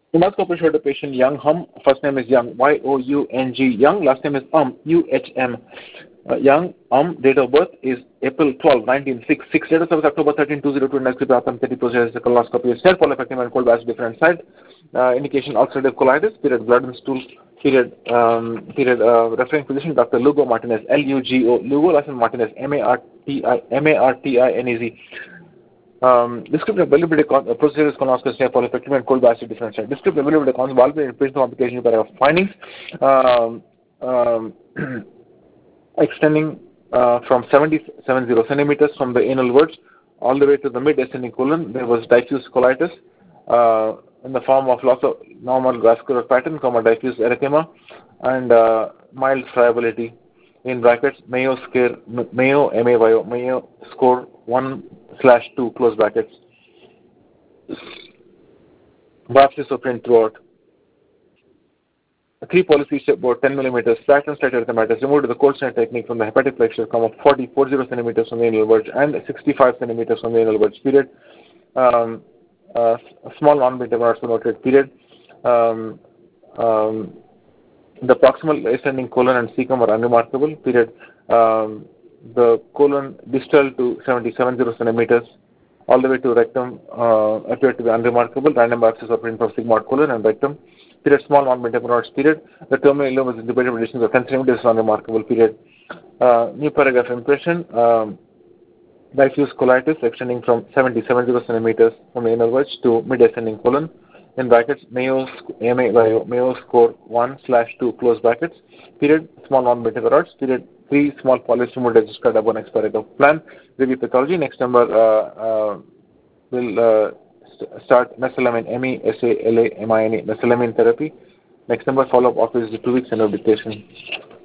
Endoscopy showed the patient Young Hum. First name is Young, Young, Young. Last name is Uhm. Young date of birth is April 12, 1966. Date of service October 13, 2002. Next Atom 30 procedures colonoscopy. Self effective and cold bath different side. Indication ulcerative colitis. Period blood and stool. Referring physician Dr. Lugo Martinez. Lugo. Lugo. Last name Martinez. Martinez. Descriptive availability procedures colonoscopy for effective and cold basket different side. Descriptive availability convalescent and patient complication paragraph findings extending from 70 centimeters from the anal verge all the way to the mid-ascending colon. There was diffuse colitis in the form of loss of normal vascular pattern, diffuse erythema, and mild friability. In brackets, Mayo score 1/2, close brackets. Biopsy obtained throughout. 3 policy about 10 millimeters. Platinum state erythematous removed with the cold snare technique from the hepatic flexure, 40 centimeters from the anal verge and 65 centimeters from the anal verge. Period. A small non-beaten noted. Period. The proximal ascending colon and cecum are unremarkable. Period. The colon distal to 70 centimeters all the way to rectum appeared to be unremarkable. Random biopsies obtained from sigmoid colon and rectum. Period. Small non-beaten period. The terminal ileum was intubated with distance of 10 centimeters unremarkable. Period. New paragraph impression. Diffuse colitis extending from 70 centimeters from the anal verge to mid-ascending colon. In brackets, Mayo score 1/2, close brackets. Period. Small non-beaten period. 3 small polyps removed as described above. Next paragraph. Plan. Review pathology. Next number will start mesalamine mesalamine therapy. Next number follow-up office 2 weeks and dictation.